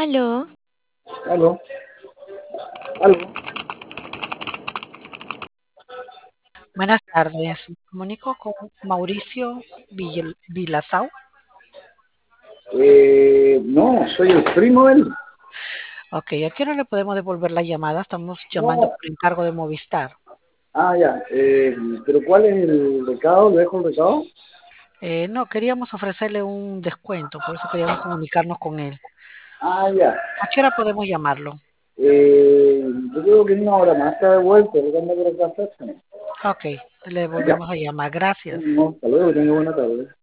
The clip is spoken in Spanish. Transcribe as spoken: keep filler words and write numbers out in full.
Aló, Aló, aló. Buenas tardes. Me comunico con Mauricio Villel- Villasau. Eh, no, soy el primo de él. Ok, ¿a qué hora le podemos devolver la llamada? Estamos llamando No, por encargo de Movistar. ah, ya. Eh, pero ¿cuál es el recado? ¿Le dejo el recado? Eh, no, queríamos ofrecerle un descuento, por eso queríamos comunicarnos con él. Ah, ya. ¿A qué hora podemos llamarlo? Eh, yo creo que en una hora más está de vuelta, porque anda por acá cerca. Ok, le Ya. volvemos a llamar. Gracias. No, hasta luego, tenga buena tarde.